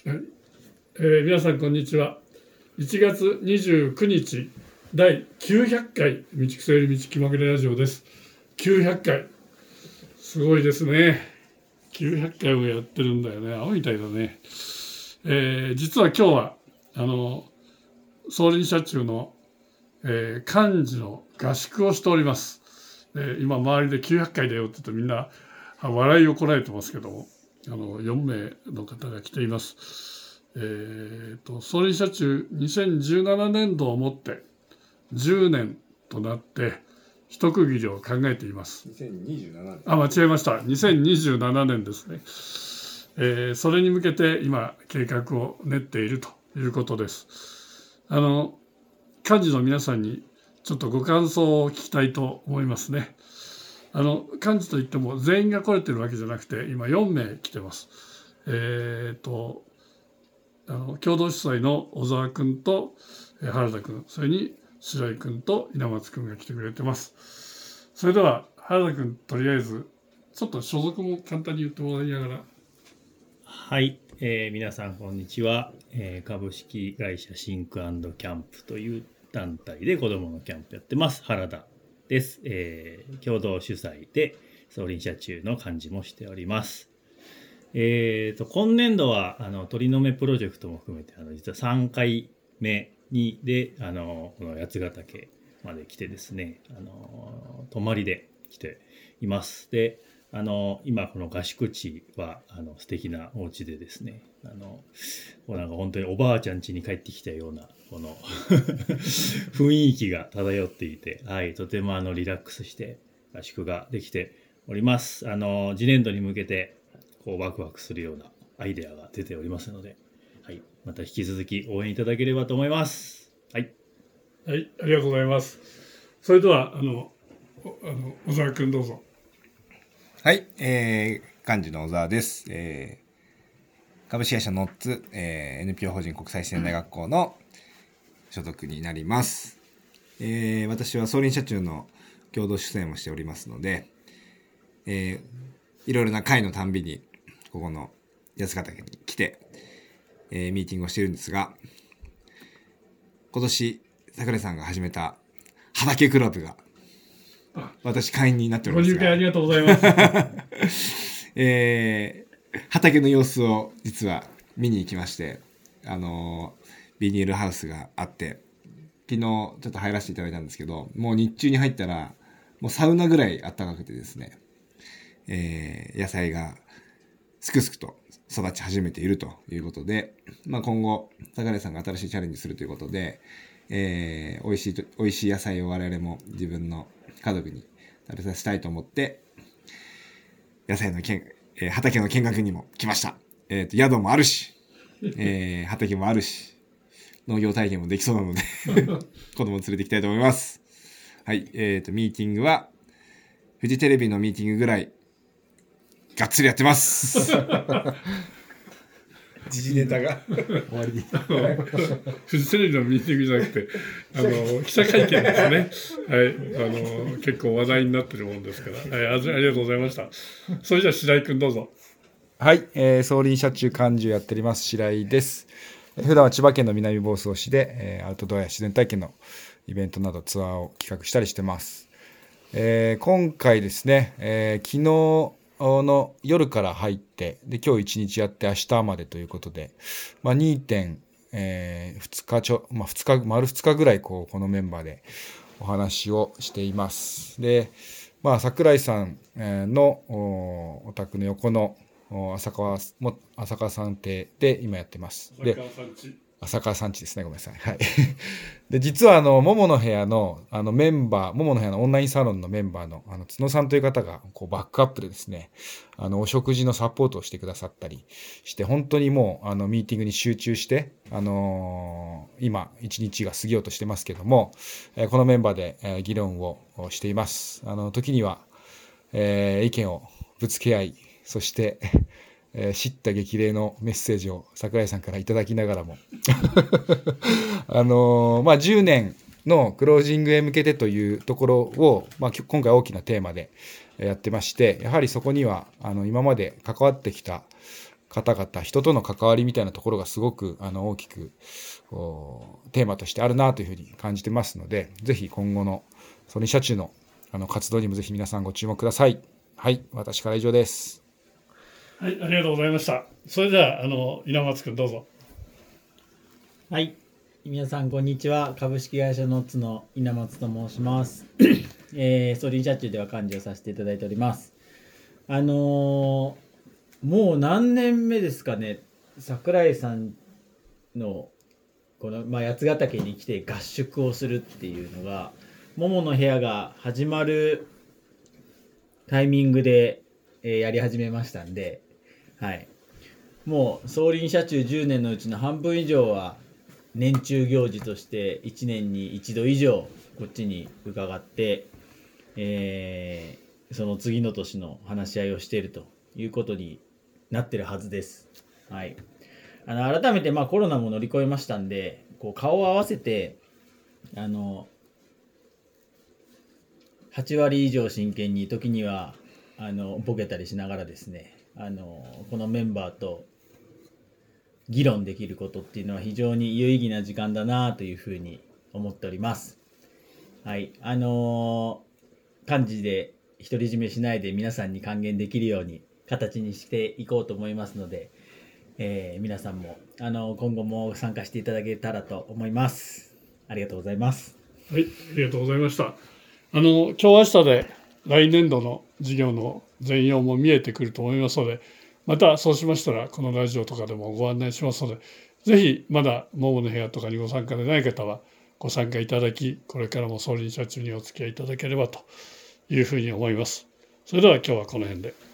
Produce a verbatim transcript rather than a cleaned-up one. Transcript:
はい、えー、皆さんこんにちは。いちがつにじゅうくにちだいきゅうひゃっかい道草より道気まぐれラジオです。きゅうひゃっかい、すごいですね。きゅうひゃっかいもやってるんだよね。青みたいだね。えー、実は今日はあの総林社中の、えー、幹事の合宿をしております。えー、今周りできゅうひゃっかいだよって言うとみんな笑いをこらえてますけども、あのよんめいの方が来ています。えー、と総林社中にせんじゅうななねんどをもってじゅうねんとなって一区切りを考えています。 にせんにじゅうななねん。 あ、間違えました。にせんにじゅうななねんですね。えー、それに向けて今計画を練っているということです。あの幹事の皆さんにちょっとご感想を聞きたいと思いますね。あの幹事といっても全員が来れてるわけじゃなくて今よんめい来てます。えー、とあの共同主催の小沢君と原田君、それに白井君と稲松君が来てくれてます。それでは原田君、とりあえずちょっと所属も簡単に言ってもらいながら。 はい、えー、皆さんこんにちは、えー、株式会社シンク&キャンプという団体で子どものキャンプやってます原田です。えー、共同主催で総林社中の幹事もしております。えー、と今年度はあの鳥の目プロジェクトも含めてあの実はさんかいめにであのこの八ヶ岳まで来てですね、あの泊まりで来ています。であの今この合宿地はあの素敵なお家でですね、あのこうなんか本当におばあちゃん家に帰ってきたようなこの雰囲気が漂っていて、はい、とてもあのリラックスして合宿ができております。あの次年度に向けてこうワクワクするようなアイデアが出ておりますので、はい、また引き続き応援いただければと思います。はい、 はい、ありがとうございます。それではあのあの小沢君どうぞ。 はい、えー、幹事の小沢です。えー、株式会社ノッツ、えー、エヌピーオー 法人国際自然大学校の所属になります。えー、私は総林社中の共同主催もしておりますので、えー、いろいろな会のたんびにここの八ヶ岳に来て、えー、ミーティングをしているんですが、今年桜井さんが始めた畑クラブが私会員になっておりますが、 ご入会ありがとうございます、 えー、畑の様子を実は見に行きまして、あのー、ビニールハウスがあって昨日ちょっと入らせていただいたんですけど、もう日中に入ったらもうサウナぐらい暖かくてですね、えー、野菜がすくすくと育ち始めているということで、まあ、今後桜井さんが新しいチャレンジするということで、えー、美味しいと美味しい野菜を我々も自分の家族に食べさせたいと思って野菜のけん、えー、畑の見学にも来ました。えー、と宿もあるし、えー、畑もあるし農業体験もできそうなので子供を連れて行きたいと思います。はい、えー、とミーティングはフジテレビのミーティングぐらいがっつりやってます時事ネタが終わりフジテレビのミーティングじゃなくてあの記者会見ですね。はい、あの結構話題になってるもんですから、はい、ありがとうございました。それじゃあ白井君どうぞ。 はい、えー、総林社中幹事をやっております白井です。普段は千葉県の南房総市で、えー、アウトドアや自然体験のイベントなどツアーを企画したりしてます。えー、今回ですね、えー、昨日の夜から入ってで今日いちにちやって明日までということで、まあ、にてんふつかちょ、まあ、ふつか丸ふつかぐらいこうこのメンバーでお話をしています。で、まあ、桜井さんのお, お宅の横の浅川も浅川さん邸で今やってます。で浅川さんちですね、ごめんなさい。はい。で、実はあの桃の部屋のあのメンバー、桃の部屋のオンラインサロンのメンバーのあの角さんという方がこうバックアップでですね、あのお食事のサポートをしてくださったりして、本当にもうあのミーティングに集中して、あのー、今一日が過ぎようとしてますけども、えー、このメンバーで、えー、議論をしています。あの時には、えー、意見をぶつけ合い、そしてえー、叱咤激励のメッセージを桜井さんからいただきながらもあのー、まあじゅうねんのクロージングへ向けてというところを、まあ、今回大きなテーマでやってまして、やはりそこにはあの今まで関わってきた方々、人との関わりみたいなところがすごくあの大きくテーマとしてあるなというふうに感じてますので、ぜひ今後のソニー社中のあの活動にもぜひ皆さんご注目ください。はい、私から以上です。 はい、ありがとうございました。それではあの稲松君どうぞ。 はい、皆さんこんにちは。株式会社ノッツの稲松と申します。えー、ソリン社中では幹事をさせていただいております。あのー、もう何年目ですかね、櫻井さんのこの、まあ、八ヶ岳に来て合宿をするっていうのが、ももの部屋が始まるタイミングで、えー、やり始めましたんで、はい、もうソリン社中じゅうねんのうちの半分以上は年中行事としていちねんに一度以上こっちに伺って、えー、その次の年の話し合いをしているということになってるはずです。はい、あの改めてまあコロナも乗り越えましたんで、こう顔を合わせてあのはち割以上真剣に、時にはあのボケたりしながらですね、あのこのメンバーと議論できることっていうのは非常に有意義な時間だなというふうに思っております。はい、あのー、幹事で独り占めしないで皆さんに還元できるように形にしていこうと思いますので、えー、皆さんも、あのー、今後も参加していただけたらと思います。ありがとうございます。 はい、ありがとうございました。あの今日明日で来年度の事業の全容も見えてくると思いますので、またそうしましたらこのラジオとかでもご案内しますので、ぜひまだももの部屋とかにご参加でない方はご参加いただき、これからもソリン社中にお付き合いいただければというふうに思います。それでは今日はこの辺で。